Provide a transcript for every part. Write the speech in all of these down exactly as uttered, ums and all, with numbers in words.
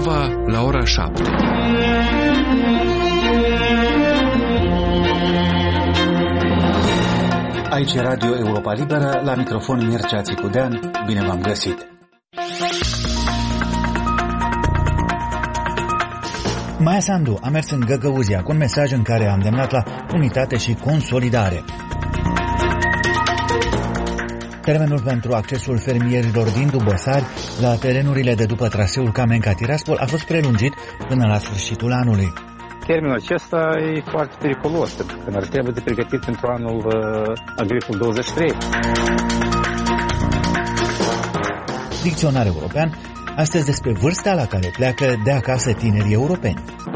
Moldova la ora șapte. Aici e Radio Europa Liberă, la microfon Mircea Țicudean. Bine v-am găsit! Maia Sandu a mers în Găgăuzia cu un mesaj în care a îndemnat la unitate și consolidare. Termenul pentru accesul fermierilor din Dubăsari la terenurile de după traseul Camenca-Tiraspol a fost prelungit până la sfârșitul anului. Termenul acesta e foarte periculos, pentru că ar trebui de pregătit pentru anul uh, agricol douăzeci și trei. Dicționar european, astăzi despre vârsta la care pleacă de acasă tinerii europeni.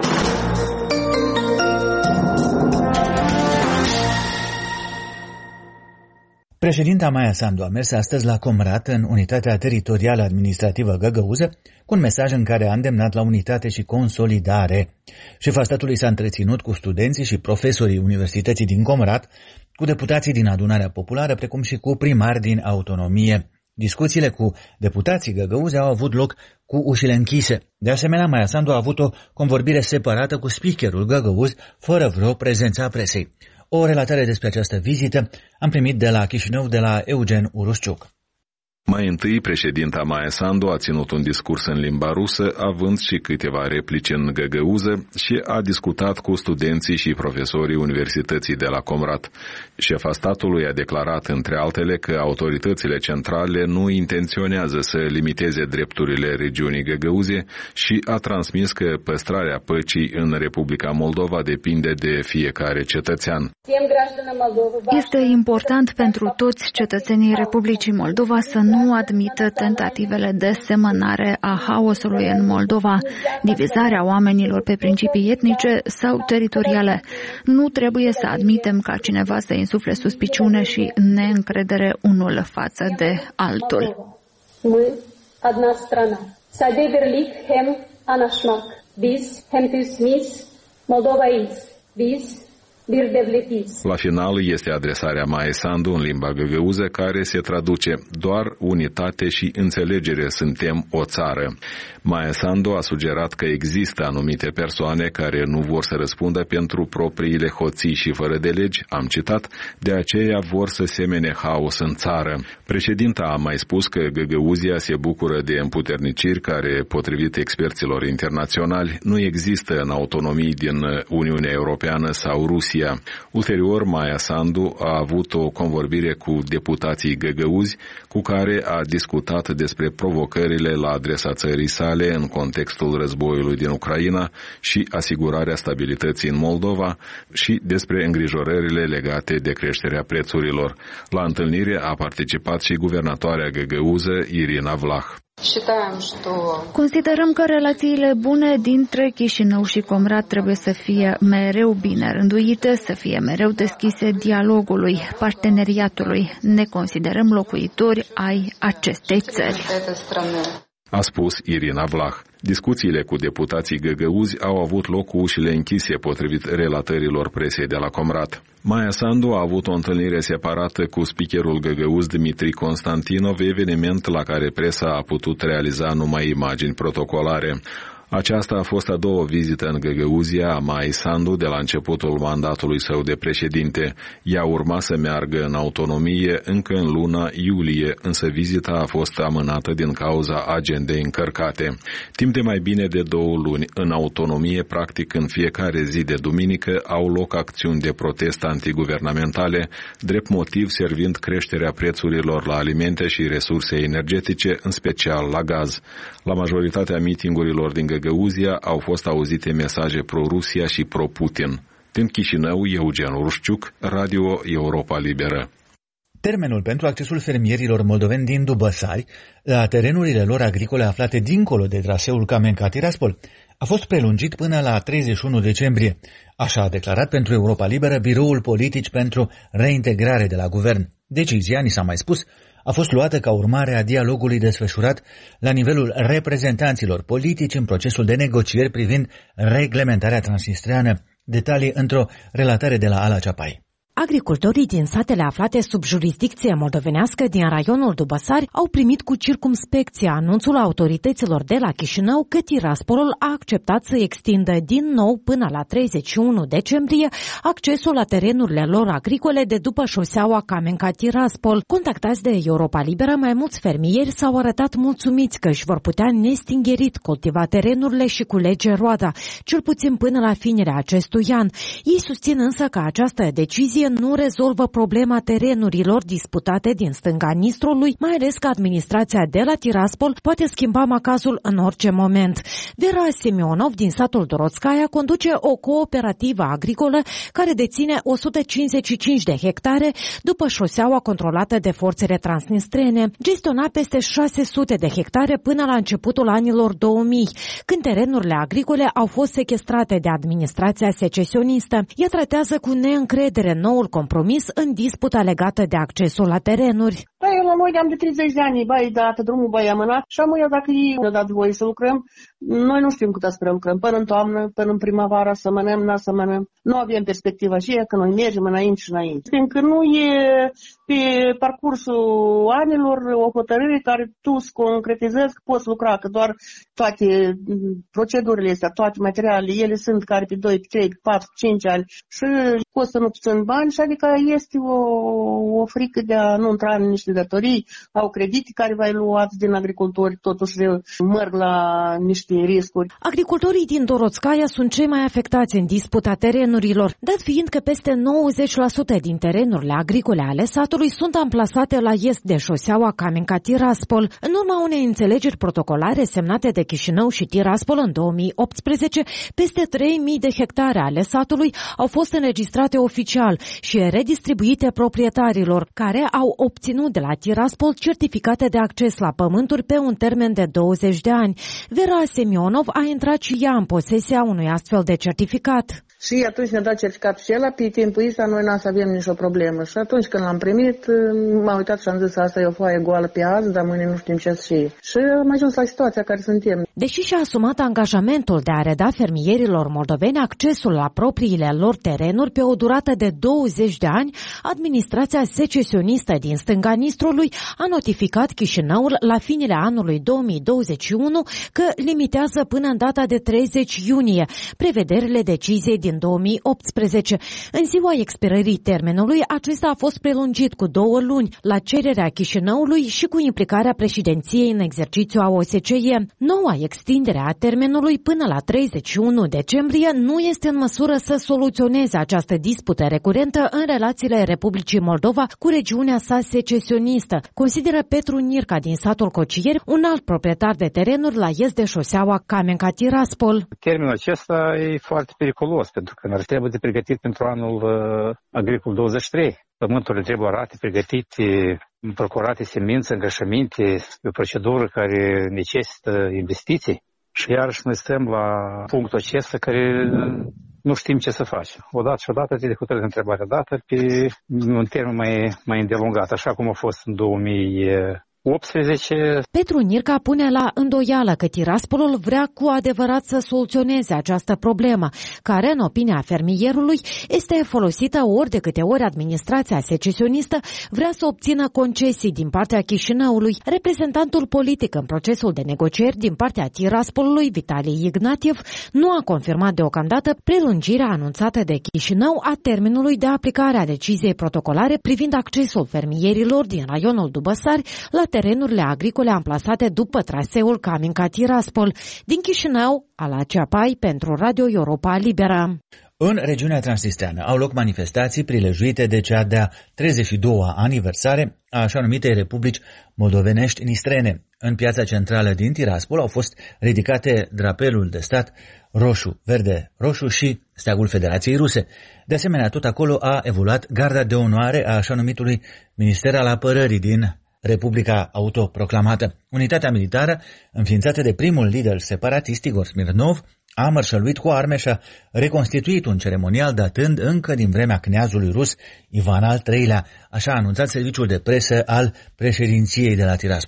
Președinta Maia Sandu a mers astăzi la Comrat, în unitatea teritorială administrativă Găgăuză, cu un mesaj în care a îndemnat la unitate și consolidare. Șefa statului s-a întreținut cu studenții și profesorii Universității din Comrat, cu deputații din Adunarea Populară, precum și cu primari din autonomie. Discuțiile cu deputații Găgăuze au avut loc cu ușile închise. De asemenea, Maia Sandu a avut o convorbire separată cu speakerul Găgăuz, fără vreo prezență a presei. O relatare despre această vizită am primit de la Chișinău, de la Eugen Urusciuc. Mai întâi, președinta Maia Sandu a ținut un discurs în limba rusă, având și câteva replici în găgăuză, și a discutat cu studenții și profesorii Universității de la Comrat. Șefa statului a declarat, între altele, că autoritățile centrale nu intenționează să limiteze drepturile regiunii Găgăuzie și a transmis că păstrarea păcii în Republica Moldova depinde de fiecare cetățean. Este important pentru toți cetățenii Republicii Moldova să nu nu admită tentativele de semănare a haosului în Moldova, divizarea oamenilor pe principii etnice sau teritoriale. Nu trebuie să admitem ca cineva să insufle suspiciune și neîncredere unul față de altul. La final este adresarea Maia Sandu în limba găgăuză, care se traduce: doar unitate și înțelegere suntem o țară. Maia Sandu a sugerat că există anumite persoane care nu vor să răspundă pentru propriile hoții și fără de legi, am citat, de aceea vor să semene haos în țară. Președinta a mai spus că Găgăuzia se bucură de împuterniciri care, potrivit experților internaționali, nu există în autonomii din Uniunea Europeană sau Rusia. Ulterior, Maia Sandu a avut o convorbire cu deputații găgăuzi, cu care a discutat despre provocările la adresa țării sale în contextul războiului din Ucraina și asigurarea stabilității în Moldova și despre îngrijorările legate de creșterea prețurilor. La întâlnire a participat și guvernatoarea găgăuză Irina Vlah. Considerăm că relațiile bune dintre Chișinău și Comrat trebuie să fie mereu bine rânduite, să fie mereu deschise dialogului, parteneriatului. Ne considerăm locuitori ai acestei țări, a spus Irina Vlah. Discuțiile cu deputații găgăuzi au avut loc cu ușile închise, potrivit relatărilor presei de la Comrat. Maia Sandu a avut o întâlnire separată cu speakerul găgăuz Dmitri Constantinov, eveniment la care presa a putut realiza numai imagini protocolare. Aceasta a fost a doua vizită în Găgăuzia a Maia Sandu de la începutul mandatului său de președinte. Ea urma să meargă în autonomie încă în luna iulie, însă vizita a fost amânată din cauza agendei încărcate. Timp de mai bine de două luni, în autonomie, practic în fiecare zi de duminică, au loc acțiuni de protest antiguvernamentale, drept motiv servind creșterea prețurilor la alimente și resurse energetice, în special la gaz. La majoritatea mitingurilor din Găgăuzia au fost auzite mesaje pro-Rusia și pro-Putin. Din Chișinău, Eugen Urusciuc, Radio Europa Liberă. Termenul pentru accesul fermierilor moldoveni din Dubăsari la terenurile lor agricole aflate dincolo de traseul Camenca-Tiraspol a fost prelungit până la treizeci și unu decembrie. Așa a declarat pentru Europa Liberă Biroul Politici pentru Reintegrare de la Guvern. Decizia, ni s-a mai spus, a fost luată ca urmare a dialogului desfășurat la nivelul reprezentanților politici în procesul de negocieri privind reglementarea transnistreană. Detalii într-o relatare de la Ala Ceapai. Agricultorii din satele aflate sub jurisdicție moldovenească din raionul Dubăsari au primit cu circumspecție anunțul autorităților de la Chișinău că Tiraspolul a acceptat să extindă din nou până la treizeci și unu decembrie accesul la terenurile lor agricole de după șoseaua Camenca-Tiraspol. Contactați de Europa Liberă, mai mulți fermieri s-au arătat mulțumiți că își vor putea nestingerit cultiva terenurile și culege roada, cel puțin până la finirea acestui an. Ei susțin însă că această decizie nu rezolvă problema terenurilor disputate din stânga Nistrului, mai ales că administrația de la Tiraspol poate schimba macazul în orice moment. Vera Semionov din satul Doroțcaia conduce o cooperativă agricolă care deține o sută cincizeci și cinci de hectare după șoseaua controlată de forțele transnistrene. Gestiona peste șase sute de hectare până la începutul anilor două mii, când terenurile agricole au fost sechestrate de administrația secesionistă. Ea tratează cu neîncredere noul compromis în disputa legată de accesul la terenuri. Da, eu la noi de-am de treizeci de ani, bai, dat drumul, bai, amânat și am eu dacă ei ne-au dat voie să lucrăm, noi nu știm cât să lucrăm, până în toamnă, până în primăvară, să mănăm, n-a să mănăm. Nu avem perspectiva aceea că noi mergem înainte și înainte. Știm că nu e pe parcursul anilor o hotărâre care tu să concretizezi că poți lucra, că doar toate procedurile astea, toate materialele, ele sunt care pe doi, pe trei, pe patru, pe cinci ani și costă nu puțin bani și adică este o, o frică de a nu intra în niște datorii, au credite care vai luați din agricultori, totuși merg la niște riscuri. Agricultorii din Doroțcaia sunt cei mai afectați în disputa terenurilor, dat fiind că peste nouăzeci la sută din terenurile agricole ale satului sunt amplasate la est de șoseaua Camenca-Tiraspol. În urma unei înțelegeri protocolare semnate de Chișinău și Tiraspol în două mii optsprezece, peste trei mii de hectare ale satului au fost înregistrate oficial și redistribuite proprietarilor, care au obținut de la Tiraspol certificate de acces la pământuri pe un termen de douăzeci de ani. Vera Semionov a intrat și ea în posesia unui astfel de certificat. Și atunci ne-a dat certificatul și ăla, pe timpul ăsta noi n-am să avem nicio problemă. Și atunci când l-am primit, m-am uitat și am zis asta e o foaie goală pe azi, dar mâine nu știm ce să fie. Și am ajuns la situația care suntem. Deși și-a asumat angajamentul de a reda fermierilor moldoveni accesul la propriile lor terenuri pe o durată de douăzeci de ani, administrația secesionistă din stânga Nistrului a notificat Chișinăul la finele anului două mii douăzeci și unu că limitează până în data de treizeci iunie prevederile deciziei din două mii optsprezece. În ziua expirării termenului, acesta a fost prelungit cu două luni la cererea Chișinăului și cu implicarea președinției în exercițiu a O S C E. Noua extindere a termenului până la treizeci și unu decembrie nu este în măsură să soluționeze această dispută recurentă în relațiile Republicii Moldova cu regiunea sa secesionistă, consideră Petru Nirca din satul Cocieri, un alt proprietar de terenuri la est de șoseaua Camenca-Tiraspol. Termenul acesta e foarte periculos, pentru că ar trebui de pregătit pentru anul uh, agricol douăzeci și trei. Pământurile trebuie arate, pregătite, procurate semințe, îngrășăminte, o procedură care necesită investiții. Și iarăși noi stăm la punctul acesta care nu știm ce să facem. Odată și odată te hotărâți întrebarea dată pe un termen mai, mai îndelungat, așa cum a fost în două mii optsprezece. Petru Nirca pune la îndoială că Tiraspolul vrea cu adevărat să soluționeze această problemă, care, în opinia fermierului, este folosită ori de câte ori administrația secesionistă vrea să obțină concesii din partea Chișinăului. Reprezentantul politic în procesul de negocieri din partea Tiraspolului, Vitali Ignatiev, nu a confirmat deocamdată prelungirea anunțată de Chișinău a termenului de aplicare a deciziei protocolare privind accesul fermierilor din raionul Dubăsari la terenurile agricole amplasate după traseul Camenca-Tiraspol. Din Chișinău, Ala Ceapai pentru Radio Europa Liberă. În regiunea transnistreană au loc manifestații prilejuite de cea de-a treizeci și doua aniversare a așa numitei Republici Moldovenești Nistrene. În piața centrală din Tiraspol au fost ridicate drapelul de stat roșu, verde, roșu și steagul Federației Ruse. De asemenea, tot acolo a evoluat garda de onoare a așa numitului Minister al Apărării din Republica autoproclamată. Unitatea militară, înființată de primul lider separatist Igor Smirnov, a mărșăluit cu arme și a reconstituit un ceremonial datând încă din vremea cneazului rus Ivan al treilea, așa a anunțat serviciul de presă al președinției de la Tiraspol.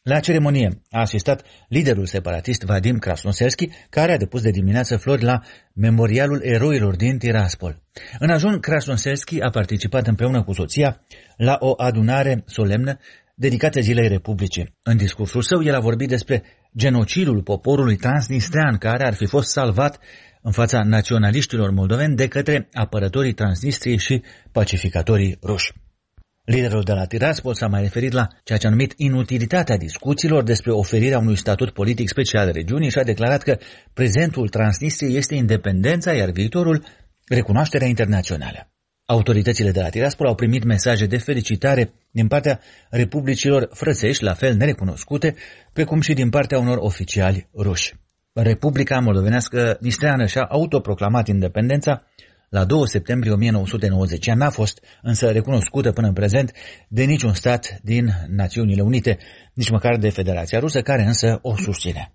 La ceremonie a asistat liderul separatist Vadim Krasnoselski, care a depus de dimineață flori la Memorialul Eroilor din Tiraspol. În ajun, Krasnoselski a participat împreună cu soția la o adunare solemnă dedicată Zilei Republicii. În discursul său, el a vorbit despre genocidul poporului transnistrean care ar fi fost salvat în fața naționaliștilor moldoveni de către apărătorii Transnistriei și pacificatorii ruși. Liderul de la Tiraspol s-a mai referit la ceea ce a numit inutilitatea discuțiilor despre oferirea unui statut politic special regiunii și a declarat că prezentul Transnistriei este independența, iar viitorul recunoașterea internațională. Autoritățile de la Tiraspol au primit mesaje de felicitare din partea republicilor frățești, la fel nerecunoscute, precum și din partea unor oficiali ruși. Republica Moldovenească Nistreană și-a autoproclamat independența la doi septembrie o mie nouă sute nouăzeci. Ea n-a fost însă recunoscută până în prezent de niciun stat din Națiunile Unite, nici măcar de Federația Rusă, care însă o susține.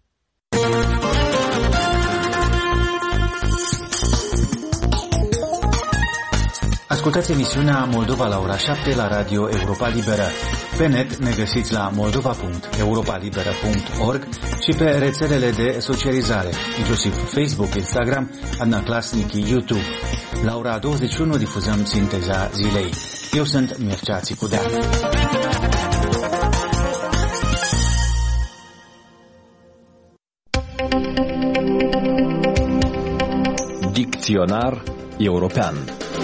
Ascultați emisiunea Moldova la ora șapte la Radio Europa Liberă. Pe net ne găsiți la moldova punct europa liberă punct org și pe rețelele de socializare, inclusiv Facebook, Instagram, Adnaclasnici, YouTube. La ora douăzeci și unu difuzăm sinteza zilei. Eu sunt Mircea Țicudean. Dicționar european.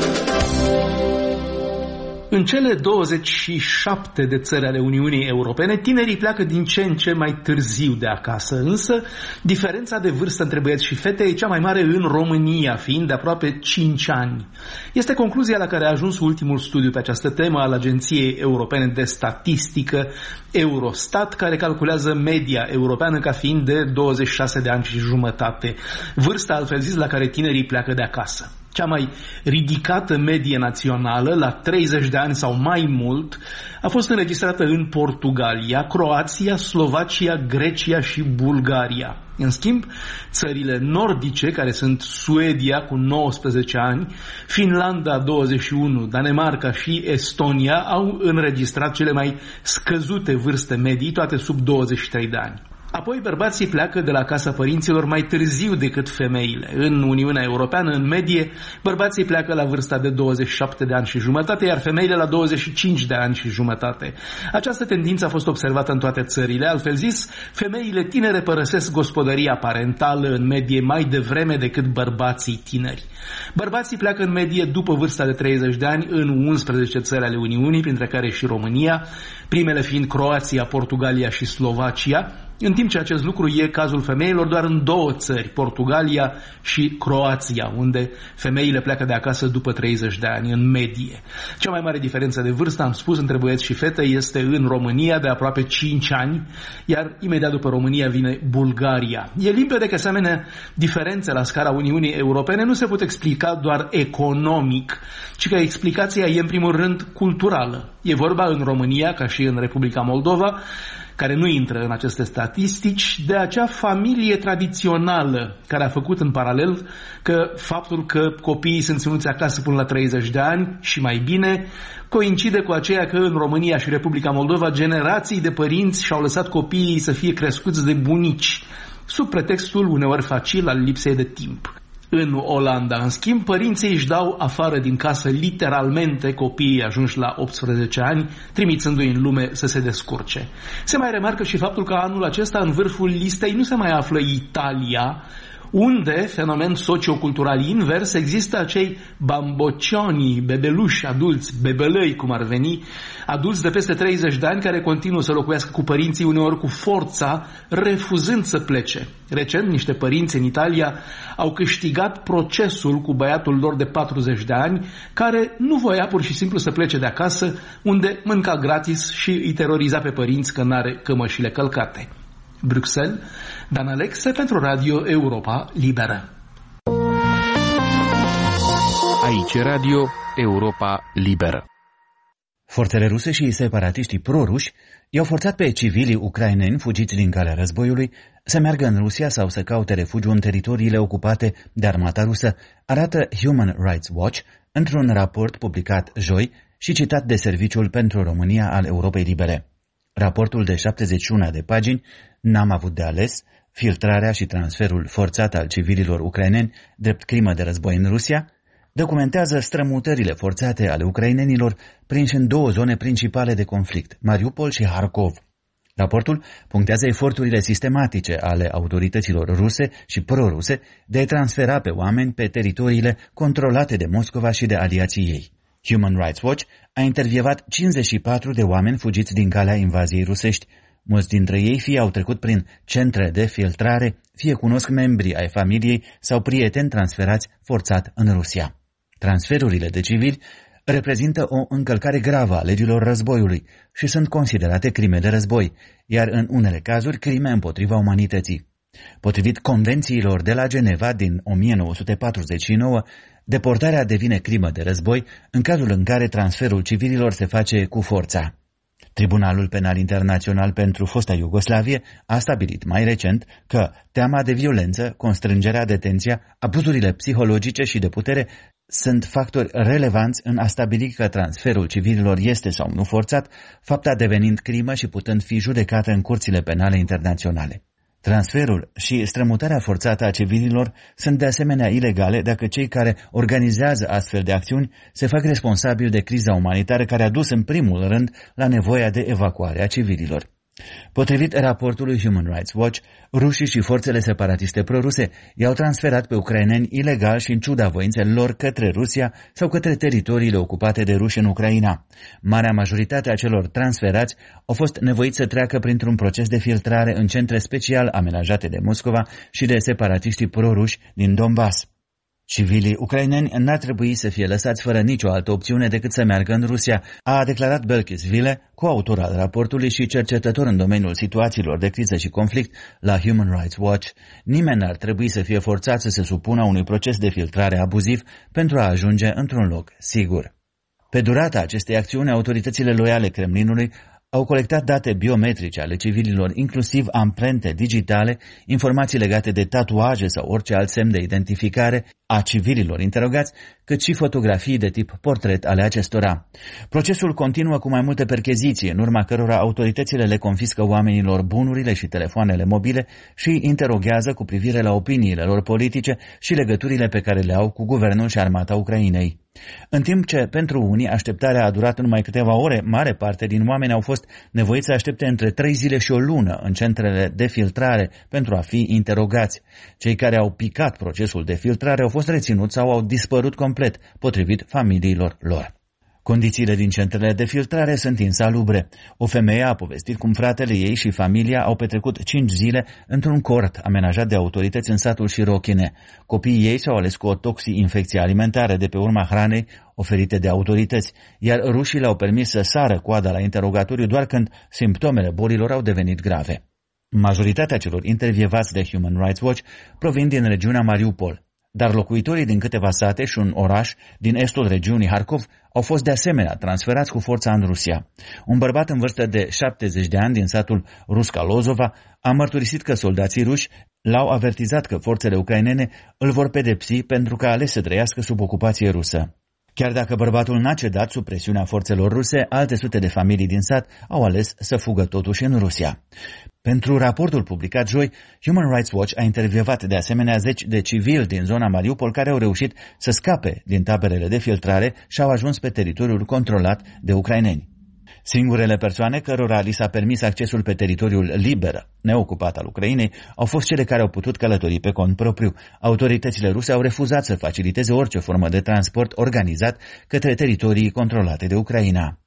În cele douăzeci și șapte de țări ale Uniunii Europene, tinerii pleacă din ce în ce mai târziu de acasă, însă diferența de vârstă între băieți și fete e cea mai mare în România, fiind de aproape cinci ani. Este concluzia la care a ajuns ultimul studiu pe această temă al Agenției Europene de Statistică, Eurostat, care calculează media europeană ca fiind de douăzeci și șase de ani și jumătate, vârsta, altfel zis, la care tinerii pleacă de acasă. Cea mai ridicată medie națională, la treizeci de ani sau mai mult, a fost înregistrată în Portugalia, Croația, Slovacia, Grecia și Bulgaria. În schimb, țările nordice, care sunt Suedia cu nouăsprezece ani, Finlanda douăzeci și unu, Danemarca și Estonia, au înregistrat cele mai scăzute vârste medii, toate sub douăzeci și trei de ani. Apoi bărbații pleacă de la casa părinților mai târziu decât femeile. În Uniunea Europeană, în medie, bărbații pleacă la vârsta de douăzeci și șapte de ani și jumătate, iar femeile la douăzeci și cinci de ani și jumătate. Această tendință a fost observată în toate țările. Altfel zis, femeile tinere părăsesc gospodăria parentală în medie mai devreme decât bărbații tineri. Bărbații pleacă în medie după vârsta de treizeci de ani în unsprezece țări ale Uniunii, printre care și România, primele fiind Croația, Portugalia și Slovacia, în timp ce acest lucru e cazul femeilor doar în două țări, Portugalia și Croația, unde femeile pleacă de acasă după treizeci de ani, în medie. Cea mai mare diferență de vârstă, am spus, între băieți și fete este în România, de aproape cinci ani, iar imediat după România vine Bulgaria. E limpede că asemenea diferențe la scara Uniunii Europene nu se pot explica doar economic, ci că explicația e în primul rând culturală. E vorba în România, ca și în Republica Moldova, care nu intră în aceste statistici, de acea familie tradițională care a făcut în paralel că faptul că copiii sunt ținuți acasă până la treizeci de ani și mai bine coincide cu aceea că în România și Republica Moldova generații de părinți și-au lăsat copiii să fie crescuți de bunici, sub pretextul uneori facil al lipsei de timp. În Olanda, în schimb, părinții își dau afară din casă literalmente copiii ajunși la optsprezece ani, trimițându-i în lume să se descurce. Se mai remarcă și faptul că anul acesta în vârful listei nu se mai află Italia, unde, fenomen sociocultural invers, există acei bamboccioni, bebeluși adulți, bebelăi cum ar veni, adulți de peste treizeci de ani care continuă să locuiască cu părinții uneori cu forța, refuzând să plece. Recent, niște părinți în Italia au câștigat procesul cu băiatul lor de patruzeci de ani, care nu voia pur și simplu să plece de acasă, unde mânca gratis și îi teroriza pe părinți că n-are cămășile călcate. Bruxelles, Dan Alexe pentru Radio Europa Liberă. Aici Radio Europa Liberă. Forțele ruse și separatiștii pro-ruși i-au forțat pe civilii ucraineni fugiți din calea războiului să meargă în Rusia sau să caute refugiu în teritoriile ocupate de armata rusă, arată Human Rights Watch într-un raport publicat joi și citat de Serviciul pentru România al Europei Libere. Raportul de șaptezeci și unu de pagini, N-am avut de ales, filtrarea și transferul forțat al civililor ucraineni drept crimă de război în Rusia, documentează strămutările forțate ale ucrainenilor prinși în două zone principale de conflict, Mariupol și Harkov. Raportul punctează eforturile sistematice ale autorităților ruse și proruse de a transfera pe oameni pe teritoriile controlate de Moscova și de aliații ei. Human Rights Watch a intervievat cincizeci și patru de oameni fugiți din calea invaziei rusești. Mulți dintre ei fie au trecut prin centre de filtrare, fie cunosc membrii ai familiei sau prieteni transferați forțat în Rusia. Transferurile de civili reprezintă o încălcare gravă a legilor războiului și sunt considerate crime de război, iar în unele cazuri crime împotriva umanității. Potrivit convențiilor de la Geneva din o mie nouă sute patruzeci și nouă, deportarea devine crimă de război în cazul în care transferul civililor se face cu forța. Tribunalul Penal Internațional pentru fosta Iugoslavie a stabilit mai recent că teama de violență, constrângerea, detenția, abuzurile psihologice și de putere sunt factori relevanți în a stabili că transferul civililor este sau nu forțat, fapta devenind crimă și putând fi judecată în curțile penale internaționale. Transferul și strămutarea forțată a civililor sunt de asemenea ilegale dacă cei care organizează astfel de acțiuni se fac responsabili de criza umanitară care a dus în primul rând la nevoia de evacuare a civililor. Potrivit raportului Human Rights Watch, rușii și forțele separatiste proruse i-au transferat pe ucraineni ilegal și în ciuda voinței lor către Rusia sau către teritoriile ocupate de ruși în Ucraina. Marea majoritate a celor transferați au fost nevoiți să treacă printr-un proces de filtrare în centre special amenajate de Moscova și de separatiștii proruși din Donbass. Civilii ucraineni n-ar trebui să fie lăsați fără nicio altă opțiune decât să meargă în Rusia, a declarat Belkis Vile, coautor al raportului și cercetător în domeniul situațiilor de criză și conflict la Human Rights Watch. Nimeni n-ar trebui să fie forțat să se supună unui proces de filtrare abuziv pentru a ajunge într-un loc sigur. Pe durata acestei acțiuni, autoritățile loiale Kremlinului au colectat date biometrice ale civililor, inclusiv amprente digitale, informații legate de tatuaje sau orice alt semn de identificare a civililor interogați, cât și fotografii de tip portret ale acestora. Procesul continuă cu mai multe percheziții, în urma cărora autoritățile le confiscă oamenilor bunurile și telefoanele mobile și interoghează cu privire la opiniile lor politice și legăturile pe care le au cu guvernul și armata Ucrainei. În timp ce pentru unii așteptarea a durat numai câteva ore, mare parte din oameni au fost nevoiți să aștepte între trei zile și o lună în centrele de filtrare pentru a fi interogați. Cei care au picat procesul de filtrare au fost reținuți sau au dispărut complet, potrivit familiilor lor. Condițiile din centrele de filtrare sunt insalubre. O femeie a povestit cum fratele ei și familia au petrecut cinci zile într-un cort amenajat de autorități în satul Șirochine. Copiii ei s-au ales cu o toxi-infecție alimentară de pe urma hranei oferite de autorități, iar rușii le-au permis să sară coada la interogatoriu doar când simptomele bolilor au devenit grave. Majoritatea celor intervievați de Human Rights Watch provin din regiunea Mariupol, dar locuitorii din câteva sate și un oraș din estul regiunii Harkov au fost de asemenea transferați cu forța în Rusia. Un bărbat în vârstă de șaptezeci de ani din satul Ruska Lozova a mărturisit că soldații ruși l-au avertizat că forțele ucrainene îl vor pedepsi pentru că a ales să trăiască sub ocupație rusă. Chiar dacă bărbatul n-a cedat sub presiunea forțelor ruse, alte sute de familii din sat au ales să fugă totuși în Rusia. Pentru raportul publicat joi, Human Rights Watch a intervievat de asemenea zeci de civili din zona Mariupol care au reușit să scape din taberele de filtrare și au ajuns pe teritoriul controlat de ucraineni. Singurele persoane cărora li s-a permis accesul pe teritoriul liber, neocupat al Ucrainei, au fost cele care au putut călători pe cont propriu. Autoritățile ruse au refuzat să faciliteze orice formă de transport organizat către teritorii controlate de Ucraina.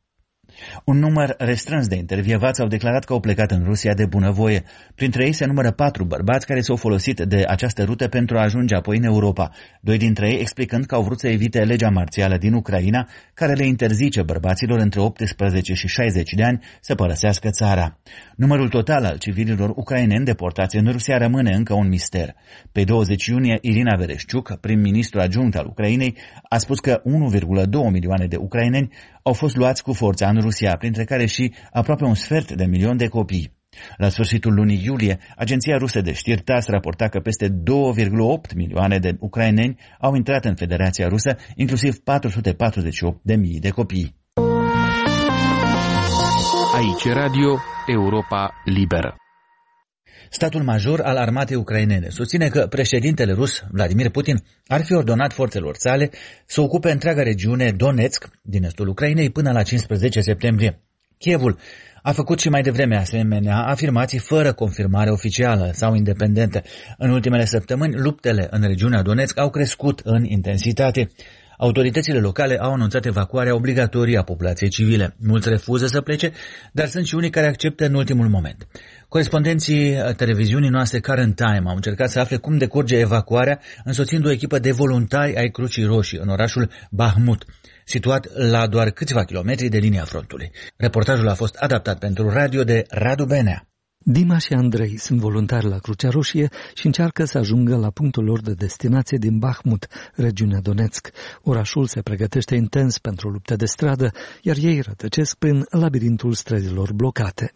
Un număr restrâns de intervievați au declarat că au plecat în Rusia de bunăvoie. Printre ei se numără patru bărbați care s-au folosit de această rută pentru a ajunge apoi în Europa, doi dintre ei explicând că au vrut să evite legea marțială din Ucraina, care le interzice bărbaților între optsprezece și șaizeci de ani să părăsească țara. Numărul total al civililor ucraineni deportați în Rusia rămâne încă un mister. Pe douăzeci iunie, Irina Vereshchuk, prim-ministru adjunct al Ucrainei, a spus că unu virgulă doi milioane de ucraineni au fost luați cu forța în Rusia, printre care și aproape un sfert de milion de copii. La sfârșitul lunii iulie, agenția rusă de știri TASS raporta că peste doi virgulă opt milioane de ucraineni au intrat în Federația Rusă, inclusiv patru sute patruzeci și opt de mii de copii. Aici Radio Europa Liberă. Statul major al armatei ucrainene susține că președintele rus, Vladimir Putin, ar fi ordonat forțelor sale să ocupe întreaga regiune Donetsk din estul Ucrainei până la cincisprezece septembrie. Kievul a făcut și mai devreme asemenea afirmații fără confirmare oficială sau independentă. În ultimele săptămâni, luptele în regiunea Donetsk au crescut în intensitate. Autoritățile locale au anunțat evacuarea obligatorie a populației civile. Mulți refuză să plece, dar sunt și unii care acceptă în ultimul moment. Corespondenții televiziunii noastre Current Time au încercat să afle cum decurge evacuarea, însoțind o echipă de voluntari ai Crucii Roșii în orașul Bahmut, situat la doar câțiva kilometri de linia frontului. Reportajul a fost adaptat pentru radio de Radu Benea. Dima și Andrei sunt voluntari la Crucea Roșie și încearcă să ajungă la punctul lor de destinație din Bahmut, regiunea Donetsk. Orașul se pregătește intens pentru lupte de stradă, iar ei rătăcesc prin labirintul străzilor blocate.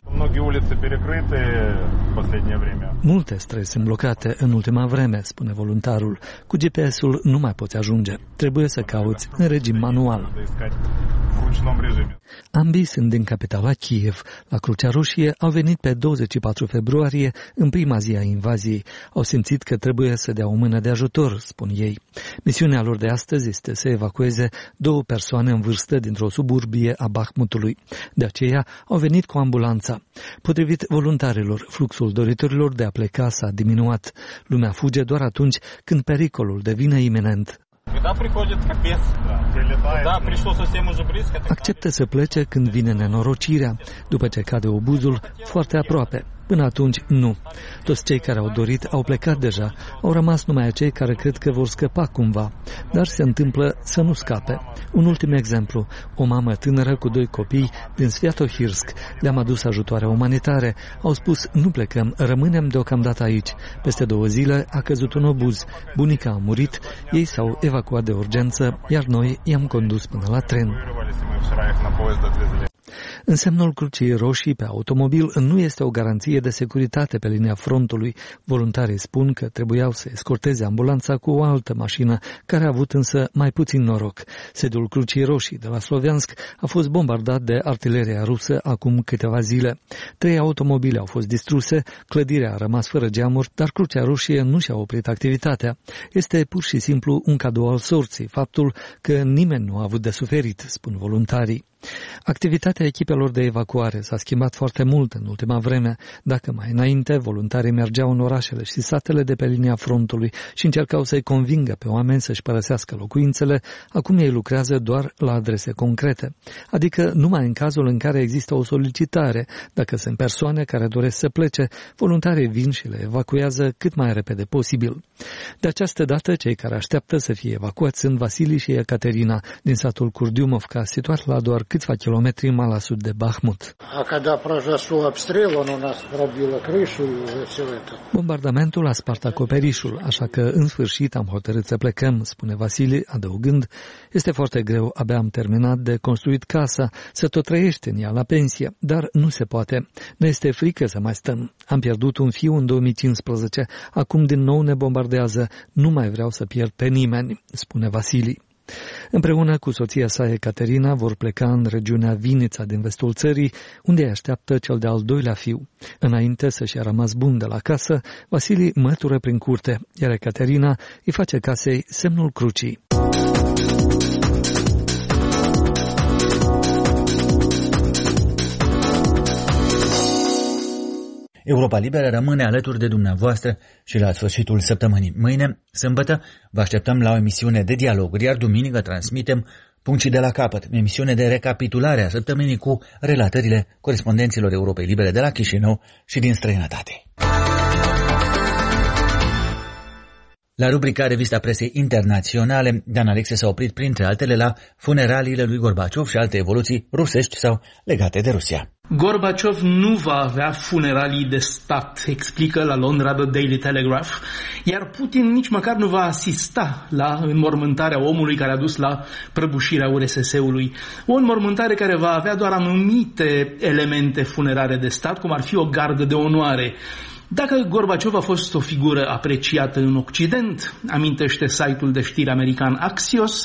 Multe străzi sunt blocate în ultima vreme, spune voluntarul. Cu G P S-ul nu mai poți ajunge. Trebuie să cauți în regim manual. Ambii sunt din capitala Kiev. La Crucea Roșie au venit pe douăzeci și patru februarie, în prima zi a invaziei. Au simțit că trebuie să dea o mână de ajutor, spun ei. Misiunea lor de astăzi este să evacueze două persoane în vârstă dintr-o suburbie a Bahmutului. De aceea au venit cu ambulanța. Potrivit voluntarilor, fluxul doritorilor de a pleca s-a diminuat. Lumea fuge doar atunci când pericolul devine iminent. Acceptă să plece când vine nenorocirea, după ce cade obuzul foarte aproape. Până atunci, nu. Toți cei care au dorit au plecat deja, au rămas numai acei care cred că vor scăpa cumva, dar se întâmplă să nu scape. Un ultim exemplu, o mamă tânără cu doi copii din Sviatohirsk. Le-am adus ajutoare umanitare, au spus nu plecăm, rămânem deocamdată aici. Peste două zile a căzut un obuz, bunica a murit, ei s-au evacuat de urgență, iar noi i-am condus până la tren. Însemnul Crucii Roșii pe automobil nu este o garanție de securitate pe linia frontului. Voluntarii spun că trebuiau să escorteze ambulanța cu o altă mașină, care a avut însă mai puțin noroc. Sediul Crucii Roșii de la Sloviansk a fost bombardat de artileria rusă acum câteva zile. Trei automobile au fost distruse, clădirea a rămas fără geamuri, dar Crucea Roșie nu și-a oprit activitatea. Este pur și simplu un cadou al sorții, faptul că nimeni nu a avut de suferit, spun voluntarii. Activitatea echipelor de evacuare s-a schimbat foarte mult în ultima vreme. Dacă mai înainte voluntarii mergeau în orașele și satele de pe linia frontului și încercau să-i convingă pe oameni să-și părăsească locuințele, acum ei lucrează doar la adrese concrete, adică numai în cazul în care există o solicitare. Dacă sunt persoane care doresc să plece, voluntarii vin și le evacuează cât mai repede posibil. De această dată, cei care așteaptă să fie evacuați sunt Vasili și Ecaterina din satul Kurdiumovka, situat la doar câțiva kilometri mai la sud de Bahmut. Bombardamentul a spart acoperișul, așa că în sfârșit am hotărât să plecăm, spune Vasili, adăugând, este foarte greu, abia am terminat de construit casa, să tot trăiește în ea la pensie, dar nu se poate. Ne este frică să mai stăm. Am pierdut un fiu în două mii cincisprezece, acum din nou ne bombardează, nu mai vreau să pierd pe nimeni, spune Vasili. Împreună cu soția sa Ecaterina vor pleca în regiunea Vinița din vestul țării, unde îi așteaptă cel de-al doilea fiu. Înainte să-și a rămas bun de la casă, Vasili mătură prin curte, iar Ecaterina îi face casei semnul crucii. Europa Liberă rămâne alături de dumneavoastră și la sfârșitul săptămânii. Mâine, sâmbătă, vă așteptăm la o emisiune de dialog, iar duminică transmitem Puncții de la capăt, emisiune de recapitulare a săptămânii cu relatările corespondenților Europei Libere de la Chișinău și din străinătate. La rubrica Revista Presei Internaționale, Dan Alexe s-a oprit printre altele la funeraliile lui Gorbaciov și alte evoluții rusești sau legate de Rusia. Gorbaciov nu va avea funeralii de stat, explică la Londra The Daily Telegraph, iar Putin nici măcar nu va asista la înmormântarea omului care a dus la prăbușirea U R S S-ului. O înmormântare care va avea doar anumite elemente funerare de stat, cum ar fi o gardă de onoare. Dacă Gorbaciov a fost o figură apreciată în Occident, amintește site-ul de știri american Axios,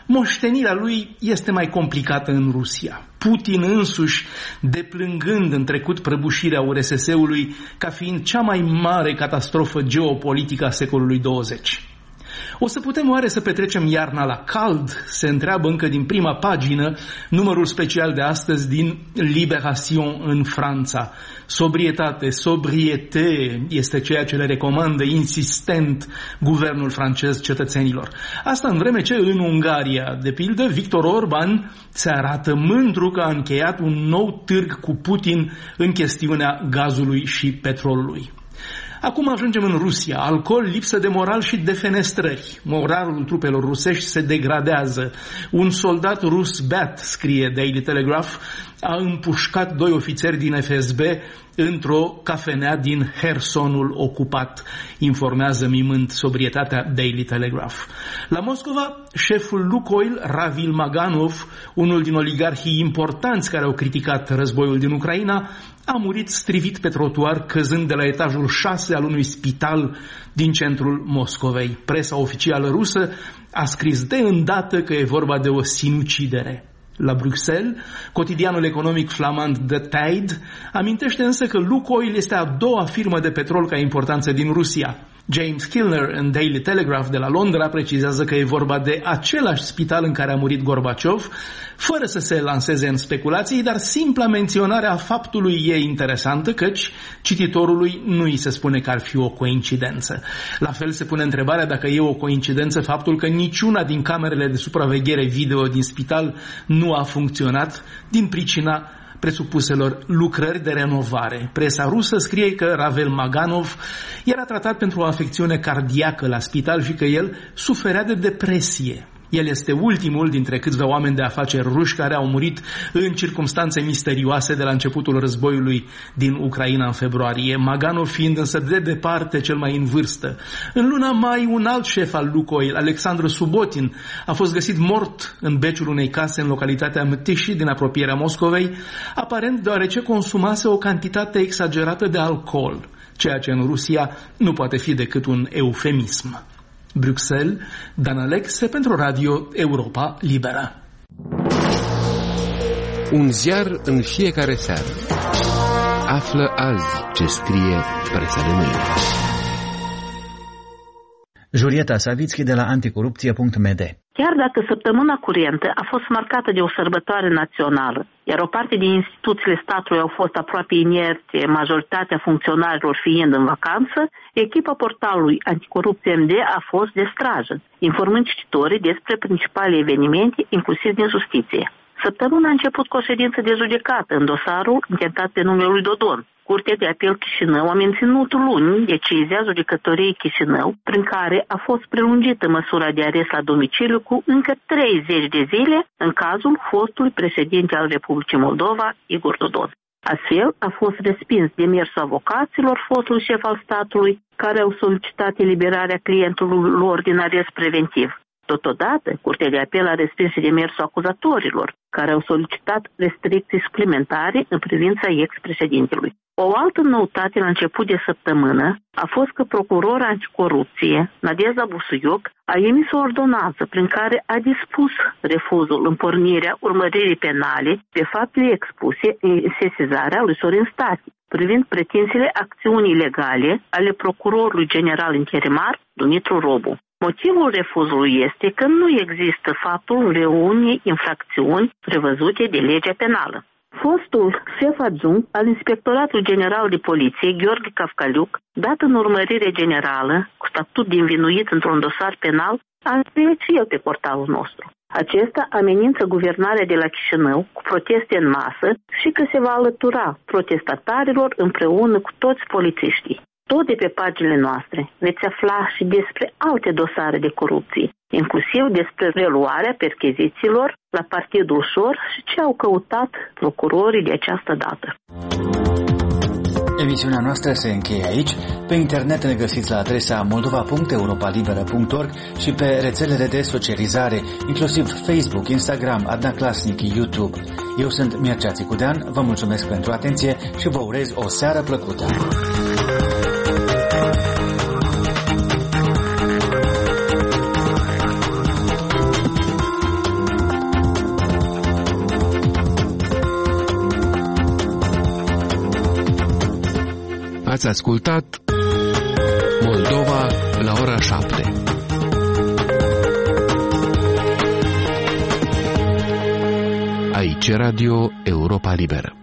moștenirea lui este mai complicată în Rusia. Putin însuși, deplângând în trecut prăbușirea U R S S-ului ca fiind cea mai mare catastrofă geopolitică a secolului douăzeci. O să putem oare să petrecem iarna la cald? Se întreabă încă din prima pagină numărul special de astăzi din Libération în Franța. Sobrietate, sobriete este ceea ce le recomandă insistent guvernul francez cetățenilor. Asta în vreme ce în Ungaria, de pildă, Viktor Orban se arată mândru că a încheiat un nou târg cu Putin în chestiunea gazului și petrolului. Acum ajungem în Rusia. Alcool, lipsă de moral și defenestrări. Moralul trupelor rusești se degradează. Un soldat rus beat, scrie Daily Telegraph, a împușcat doi ofițeri din F S B într-o cafenea din Hersonul ocupat, informează mimând sobrietatea Daily Telegraph. La Moscova, șeful Lukoil, Ravil Maganov, unul din oligarhii importanți care au criticat războiul din Ucraina, a murit strivit pe trotuar căzând de la etajul șase al unui spital din centrul Moscovei. Presa oficială rusă a scris de îndată că e vorba de o sinucidere. La Bruxelles, cotidianul economic flamand The Tide amintește însă că Lukoil este a doua firmă de petrol ca importanță din Rusia. James Kilner în Daily Telegraph de la Londra precizează că e vorba de același spital în care a murit Gorbaciov, fără să se lanseze în speculații, dar simpla menționarea faptului e interesantă, căci cititorului nu îi se spune că ar fi o coincidență. La fel se pune întrebarea dacă e o coincidență faptul că niciuna din camerele de supraveghere video din spital nu a funcționat din pricina presupuselor lucrări de renovare. Presa rusă scrie că Ravel Maganov era tratat pentru o afecțiune cardiacă la spital și că el suferea de depresie. El este ultimul dintre câțiva oameni de afaceri ruși care au murit în circumstanțe misterioase de la începutul războiului din Ucraina în februarie, Maganov fiind însă de departe cel mai în vârstă. În luna mai, un alt șef al Lukoil, Alexandru Subotin, a fost găsit mort în beciul unei case în localitatea Mtishi din apropierea Moscovei, aparent deoarece consumase o cantitate exagerată de alcool, ceea ce în Rusia nu poate fi decât un eufemism. Bruxelles, Dan Alexe pentru Radio Europa Liberă. Un ziar în fiecare seară. Află azi ce scrie presa de mâine. Julieta Savitski de la anticorupție punct m d. Chiar dacă săptămâna curentă a fost marcată de o sărbătoare națională, iar o parte din instituțiile statului au fost aproape inerte, majoritatea funcționarilor fiind în vacanță, echipa portalului Anticorupție M D a fost de strajă, informând cititorii despre principalele evenimente, inclusiv din justiție. Săptămâna a început cu o ședință de judecată în dosarul intentat pe numele lui Dodon. Curtea de apel Chișinău a menținut luni decizia judecătoriei Chișinău, prin care a fost prelungită măsura de arest la domiciliu cu încă treizeci de zile în cazul fostului președinte al Republicii Moldova, Igor Dodon. Astfel, a fost respins demersul avocaților fostului șef al statului, care au solicitat eliberarea clientului lor din arest preventiv. Totodată, Curtea de Apel a respins demersul acuzatorilor, care au solicitat restricții suplimentare în privința ex-președintelui. O altă noutate la început de săptămână a fost că procurorul anticorupție, Nadezhda Busuioc, a emis o ordonanță prin care a dispus refuzul în pornirea urmăririi penale pe faptele expuse în sesizarea lui Sorin Stati, privind pretințele acțiunii legale ale procurorului general interimar Dumitru Robu. Motivul refuzului este că nu există faptul unei infracțiuni prevăzute de legea penală. Fostul șef adjunct al Inspectoratului General de Poliție, Gheorghe Cafcaliuc, dat în urmărire generală, cu statut de învinuit într-un dosar penal, a scris și el pe portalul nostru. Acesta amenință guvernarea de la Chișinău cu proteste în masă și că se va alătura protestatarilor împreună cu toți polițiștii. Tot de pe paginile noastre veți afla și despre alte dosare de corupție, inclusiv despre reluarea perchezițiilor la Partidul Ușor și ce au căutat procurorii de această dată. Emisiunea noastră se încheie aici. Pe internet ne găsiți la adresa moldova punct europa liberă punct org și pe rețelele de socializare, inclusiv Facebook, Instagram, Adna Klasnic, YouTube. Eu sunt Mircea Țicudean, vă mulțumesc pentru atenție și vă urez o seară plăcută. Ați ascultat Moldova la ora șapte. Aici Radio Europa Liberă.